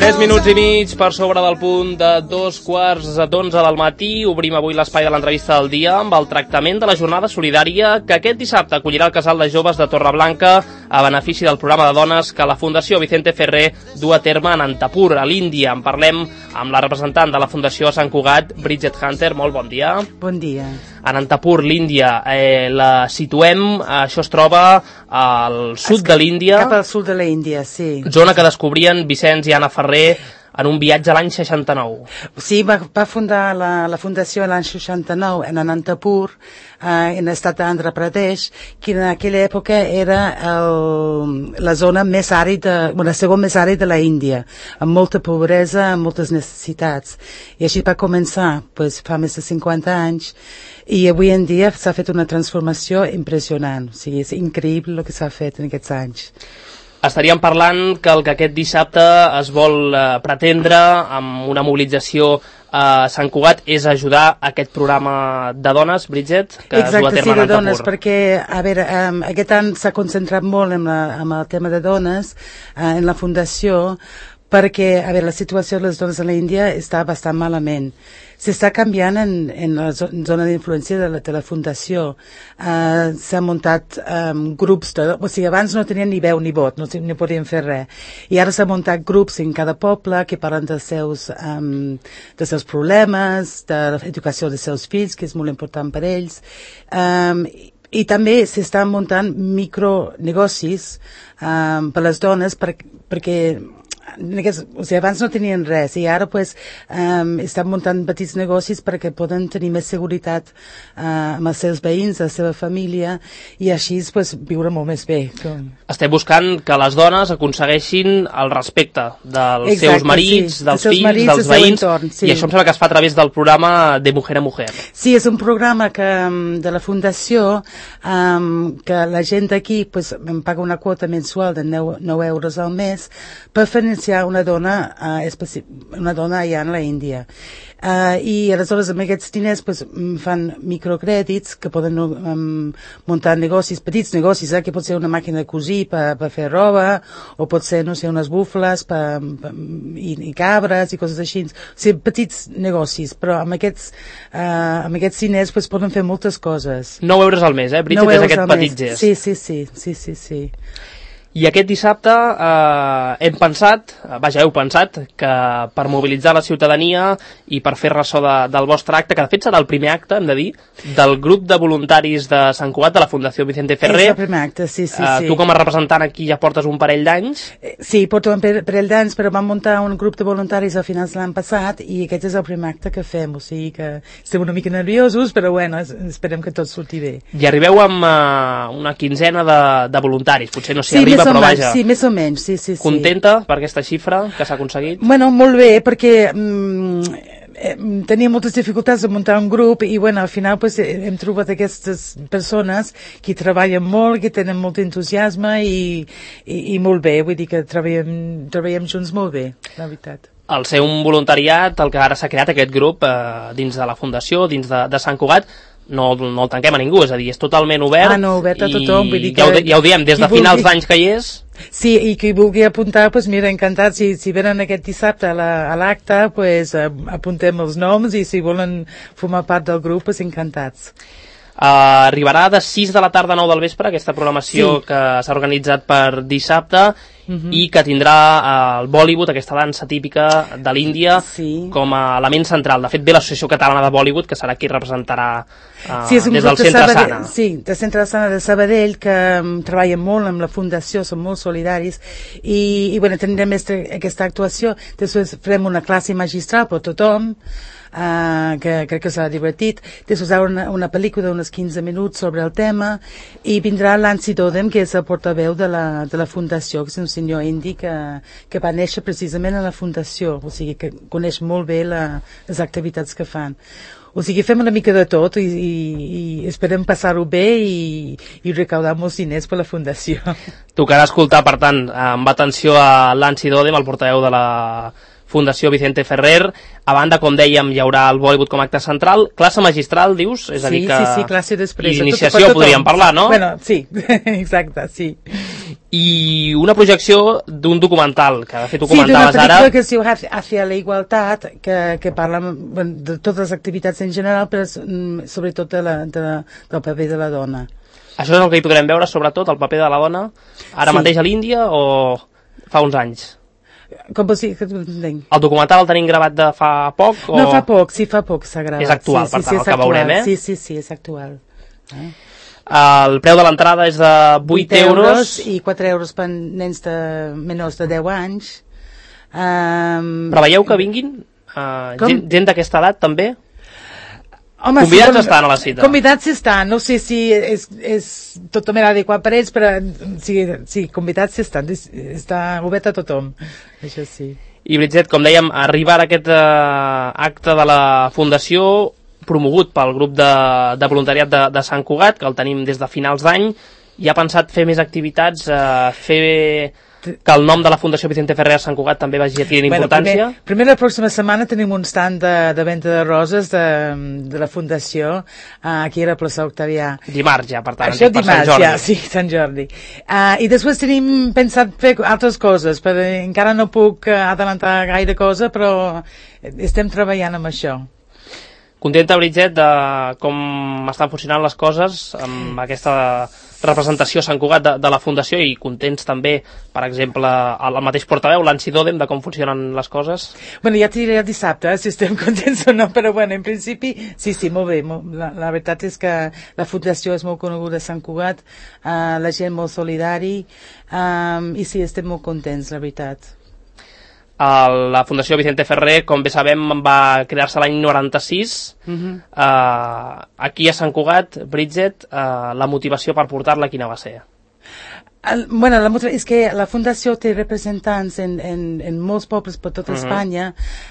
3 minuts i mig per sobre del punt de 2:15 del matí. Obrim avui l'espai de l'entrevista del dia amb el tractament de la jornada solidària que aquest dissabte acollirà el Casal de Joves de Torreblanca a benefici del programa de dones que la Fundació Vicente Ferrer du a terme en Anantapur, a l'Índia. En parlem amb la representant de la Fundació a Sant Cugat, Bridget Hunter. Molt bon dia. Bon dia. Anantapur, l'Índia, la situem, això es troba al sud de l'Índia. Cap al sud de l'Índia, sí. Zona que descobrien Vicenç i Anna Ferrer en un viatge a l'any 69. Sí, va fundar la fundació l'any 69 en Anantapur, en l'estat d'Andhra Pradesh, que en aquella època era la zona més àrida, la segona més àrida de la Índia, amb molta pobresa, amb moltes necessitats. I així va començar, fa més de 50 anys, i avui en dia s'ha fet una transformació impressionant. O sigui, és increïble el que s'ha fet en aquests anys. Estaríem parlant que el que aquest dissabte es vol pretendre amb una mobilització a Sant Cugat és ajudar a aquest programa de dones, Bridget, que es du a terme a Anantapur. Exacte, sí, de dones, perquè, a veure, aquest any s'ha concentrat molt en el tema de dones en la fundació, perquè, a veure, la situació de les dones a l'Índia està bastant malament. S'està canviant en la zona d'influència de la fundació. S'han muntat grups, o sigui, abans no tenien ni veu ni vot, no podien fer res. I ara s'han muntat grups en cada poble que parlen dels seus problemes, de l'educació dels seus fills, que és molt important per ells. I també s'estan muntant micronegocis per les dones perquè o sigui, abans no tenien res i ara estan muntant petits negocis perquè poden tenir més seguretat amb els seus veïns, la seva família, i així viure molt més bé. Esteu buscant que les dones aconsegueixin el respecte dels seus marits, sí, dels fills, dels veïns, entorn, sí. I això em sembla que es fa a través del programa de Mujer a Mujer. Sí, és un programa de la Fundació que la gent d'aquí em paga una quota mensual de 9 euros al mes per financiar una dona allà en la Índia. I aleshores amb aquests diners fan microcrèdits que poden muntar negocis, petits negocis, que pot ser una màquina de cosir per fer roba, o pot ser, no sé, unes bufles i cabres i coses així. O sigui, petits negocis, però amb aquests diners poden fer moltes coses. 9 euros al mes, Bridget, és aquest petit gest. Sí. I aquest dissabte heu pensat que per mobilitzar la ciutadania i per fer ressò del vostre acte, que de fet serà el primer acte, hem de dir, del grup de voluntaris de Sant Cugat, de la Fundació Vicente Ferrer. És el primer acte, sí. Tu com a representant aquí ja portes un parell d'anys. Sí, porto un parell d'anys, però vam muntar un grup de voluntaris a finals de l'any passat i aquest és el primer acte que fem, o sigui que estem una mica nerviosos, però bueno, esperem que tot surti bé. I arribeu amb una quinzena de voluntaris, potser no s'hi arriba, però vaja. Sí, més o menys, sí. Contenta per aquesta xifra que s'ha aconseguit? Bueno, molt bé, perquè tenia moltes dificultats de muntar un grup i al final hem trobat aquestes persones que treballen molt, que tenen molt entusiasme i molt bé, vull dir que treballem junts molt bé, la veritat. Al ser un voluntariat, el que ara s'ha creat aquest grup dins de la Fundació, dins de Sant Cugat, no el tanquem a ningú, és a dir, és totalment obert. Obert a tothom, vull dir que... Ja ho diem, des de finals d'anys que hi és. Sí, i qui vulgui apuntar, mira, encantat, si venen aquest dissabte a l'acte, apuntem els noms i si volen formar part del grup, encantats. Arribarà de 6 de la tarda a 9 del vespre aquesta programació que s'ha organitzat per dissabte i que tindrà el Bollywood, aquesta dansa típica de l'Índia, com a element central. De fet, ve l'Associació Catalana de Bollywood, que serà qui representarà des del Centre Sana. Sí, del Centre Sana de Sabadell, que treballa molt amb la Fundació, són molt solidaris, i tindrem aquesta actuació. Després farem una classe magistral per tothom, que crec que serà divertit. Després hi haurà una pel·lícula d'uns 15 minuts sobre el tema i vindrà Lancy Dodem, que és el portaveu de la Fundació, que és un senyor indi que va néixer precisament a la Fundació, o sigui que coneix molt bé les activitats que fan. O sigui, fem una mica de tot i esperem passar-ho bé i recaudar molts diners per la Fundació. Tocarà escoltar, per tant, amb atenció a Lancy Dodem, el portaveu de la Fundació Vicente Ferrer. A banda, com dèiem, hi haurà el Bollywood com a acte central. Classe magistral, dius? És a dir que... Sí, classe després. I d'iniciació podríem parlar, no? Bueno, sí, exacte, sí. i una projecció d'un documental, que de fet ho Sí, d'una comentaves ara. pel·lícula que es diu Hacia la Igualtat, que parla de totes les activitats en general, però sobretot del paper de la dona. Això és el que hi podrem veure, sobretot, el paper de la dona, ara mateix a l'Índia o fa uns anys? Com vols dir? Que entenc. El documental el tenim gravat de fa poc? O... No, fa poc s'ha gravat. És actual, per tant, el que veurem, eh? Sí, és actual. El preu de l'entrada és de 8 euros. I 4 euros per nens menors de 10 anys. Preveieu que vinguin gent d'aquesta edat, també? Home, convidats estan a la cita. Convidats estan, no sé si és totalment adequat per ells, però sí, convidats estan, està obert a tothom, això sí. I Bridget, com dèiem, arribar a aquest acte de la Fundació promogut pel grup de voluntariat de Sant Cugat, que el tenim des de finals d'any, i ha pensat fer més activitats, fer que el nom de la Fundació Vicente Ferrer a Sant Cugat també vagi adquirint importància. Primer la pròxima setmana tenim un stand de venda de roses de la Fundació aquí a la plaça Octavià. Dimarts ja, per tant, això per Sant Jordi. Ja, sí, Sant Jordi. I després tenim pensat fer altres coses, però encara no puc adelantar gaire cosa, però estem treballant amb això. Contenta, Bridget, de com estan funcionant les coses amb aquesta representació a Sant Cugat de la Fundació, i contents també, per exemple, el mateix portaveu, l'Ansi Dodem, de com funcionen les coses? Bueno, ja t'hi diré el dissabte, si estem contents o no, però bueno, en principi, sí, molt bé. La veritat és que la Fundació és molt coneguda a Sant Cugat, la gent molt solidari, i sí, estem molt contents, la veritat. La Fundació Vicente Ferrer, com bé sabem, va crear-se l'any 96. Aquí a Sant Cugat, Bridget, la motivació per portar-la quina va ser? Bueno, és que la Fundació té representants en molts pobles per tota Espanya,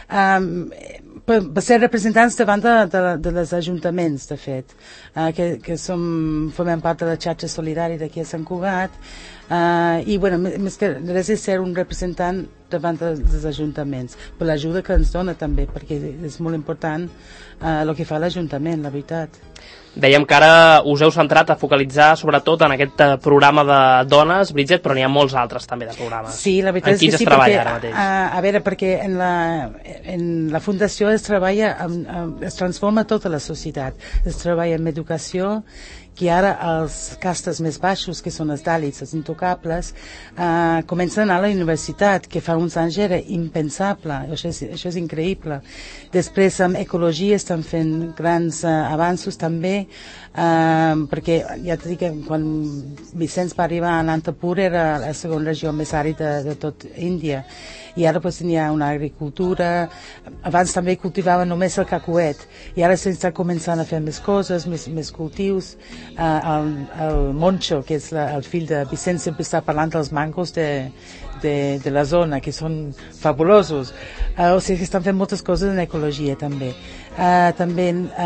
va ser representants davant de les ajuntaments, de fet, que formem part de la xarxa solidària d'aquí a Sant Cugat, i bueno, més que res és ser un representant davant dels ajuntaments, per l'ajuda que ens dona també, perquè és molt important el que fa l'Ajuntament, la veritat. Dèiem que ara us heu centrat a focalitzar sobretot en aquest programa de dones, Bridget, però n'hi ha molts altres també de programes. Sí, la veritat és que sí, perquè, ara mateix? A veure, perquè en la Fundació es treballa, es transforma tota la societat, es treballa en educació, que ara els castes més baixos, que són els dàlits, els intocables, comencen a anar a la universitat, que fa uns anys era impensable, això és increïble. Després amb ecologia estan fent grans avanços també, perquè ja t'he dit que quan Vicenç va arribar a Nantapur era la segona regió més àrida de tot Índia, i ara pues, hi ha una agricultura. Abans també cultivaven només el cacahuet, i ara s'està començant a fer més coses, més cultius. El Moncho, que és el fill de Vicenç, sempre està parlant dels mangos de la zona, que són fabulosos. O sigui que estan fent moltes coses en ecologia també. També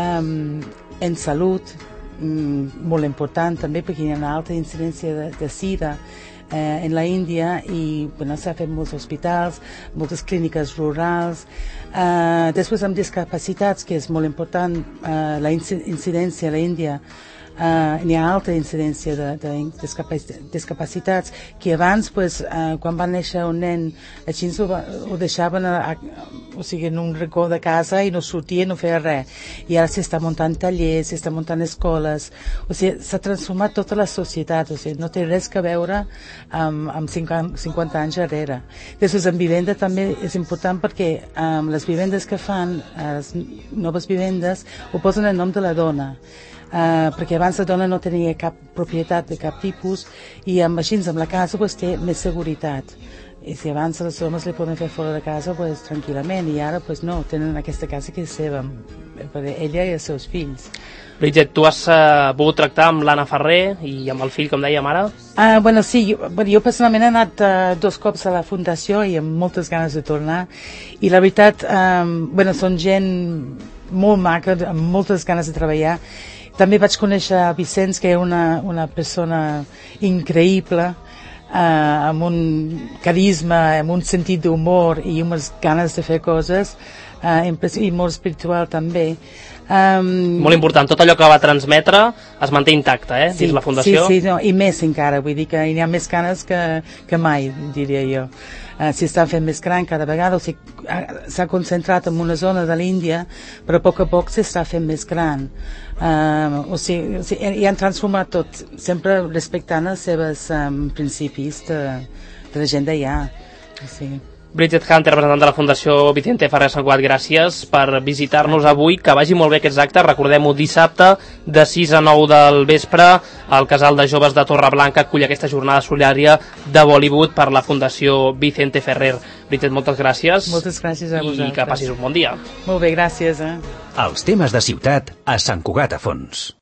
en salut, molt important també, perquè hi ha una alta incidència de sida en la Índia, i bueno, s'ha fet molts hospitals, moltes clíniques rurals. Després amb discapacitats, que és molt important, la incidència a la Índia, hi ha alta incidència de discapacitats, que abans, pues, quan va néixer un nen, així ho deixaven o sigui, en un racó de casa i no sortia, no feia res. I ara s'està muntant tallers, s'està muntant escoles, o sigui, s'ha transformat tota la societat, o sigui, no té res que veure amb 50 anys darrere. Després, en vivenda també és important, perquè les vivendes que fan, les noves vivendes, ho posen en nom de la dona. Perquè abans la dona no tenia cap propietat de cap tipus, i així amb la casa pues, té més seguretat, i si abans les dones li poden fer fora de casa pues, tranquil·lament, i ara pues, no, tenen aquesta casa que és seva per ella i els seus fills. Bridget, tu has pogut tractar amb l'Anna Ferrer i amb el fill, com dèiem ara? Bueno, sí, jo personalment he anat 2 cops a la Fundació i amb moltes ganes de tornar, i la veritat, són gent molt maca, amb moltes ganes de treballar. També vaig conèixer a Vicenç, que era una persona increïble, amb un carisma, amb un sentit d'humor i unes ganes de fer coses i molt espiritual també. Molt important, tot allò que va transmetre es manté intacte, dins la Fundació. Sí, no, i més encara, vull dir que hi ha més ganes que mai, diria jo. S'està fent més gran cada vegada, o sigui, s'ha concentrat en una zona de l'Índia, però a poc s'està fent més gran. O sigui, i han transformat tot, sempre respectant els seus principis de la gent d'allà. O sigui. Bridget Hunter, representant de la Fundació Vicente Ferrer Sant Cugat, gràcies per visitar-nos avui, que vagi molt bé aquests actes, recordem-ho, dissabte de 6 a 9 del vespre el Casal de Joves de Torreblanca acull aquesta jornada solidària de Bollywood per la Fundació Vicente Ferrer. Bridget, moltes gràcies. Moltes gràcies a vosaltres. I que passis un bon dia. Molt bé, gràcies. Els temes de ciutat a Sant Cugat a Fons.